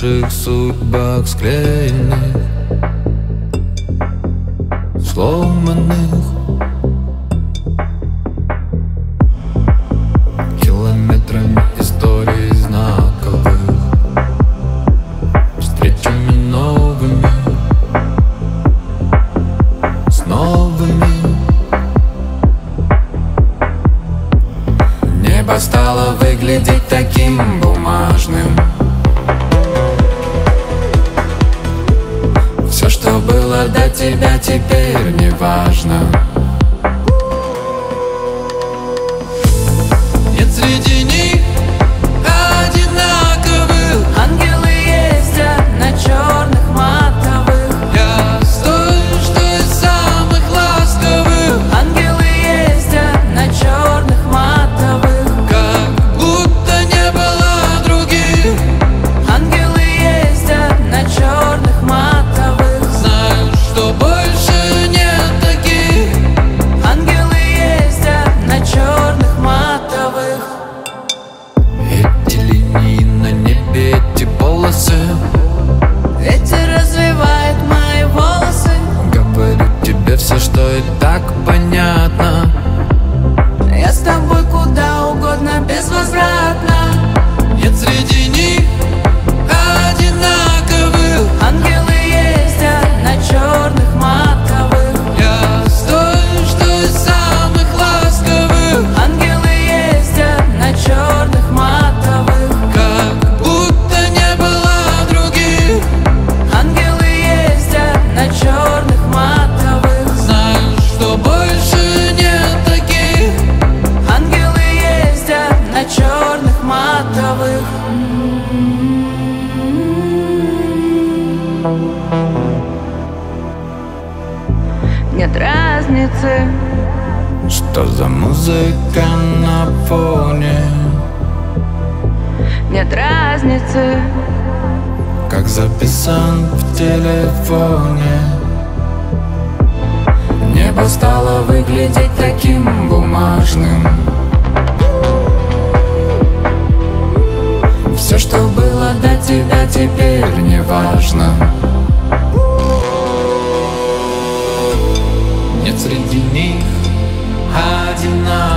наших судьбах склеенных, сломанных. Километрами историй знаковых, встречами новыми, с новыми. Небо стало выглядеть таким бумажным. Все, что было до тебя, теперь не важно. Нет среди них одинаковых. Ангелы ездят на черных матовых. Я стою, что из самых ласковых. Ангелы ездят на черных матовых. Как будто не было других. Ангелы ездят на черных матовых. Знаю, что больше нет таких. Ангелы ездят на черных матовых. Эти линии на небе, эти полосы. Ветер развивает мои волосы. Говорю тебе все, что и так понятно. Я с тобой куда угодно безвозвратно. Нет среди них одинаковых. Ангелы ездят на черных матовых. Я стою, что из самых ласковых. Ангелы ездят на черных матовых. Как будто не было других. Ангелы ездят на черных матовых. Знаю, что больше нет таких. Ангелы ездят на черных матовых. Нет разницы, Что за музыка на фоне? нет разницы, Как записан в телефоне. Небо стало выглядеть таким бумажным. Все, что было до тебя, теперь не важно. Нет среди них одинаковых.